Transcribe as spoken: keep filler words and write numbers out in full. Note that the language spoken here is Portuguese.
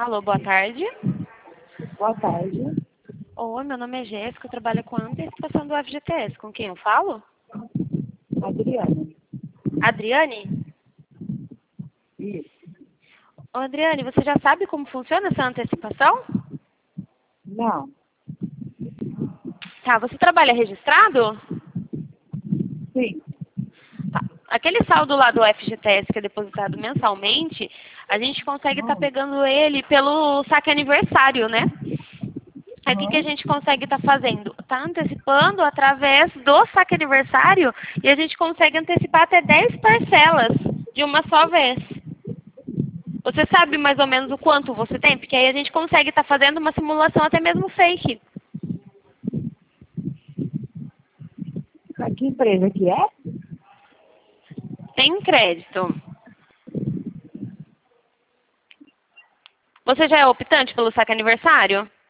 Alô, boa tarde. Boa tarde. Oi, meu nome é Jéssica, eu trabalho com a antecipação do F G T S. Com quem eu falo? Adriana. Adriane? Isso. Ô, Adriane, você já sabe como funciona essa antecipação? Não. Tá, você trabalha registrado? Sim. Tá. Aquele saldo lá do F G T S que é depositado mensalmente, a gente consegue estar Uhum. pegando ele pelo saque aniversário, né? Aí o que, que a Uhum. gente consegue estar fazendo? Está antecipando através do saque aniversário e a gente consegue antecipar até dez parcelas de uma só vez. Você sabe mais ou menos o quanto você tem? Porque aí a gente consegue estar fazendo uma simulação até mesmo fake. Que empresa que é? Tem crédito. Você já é optante pelo saque aniversário?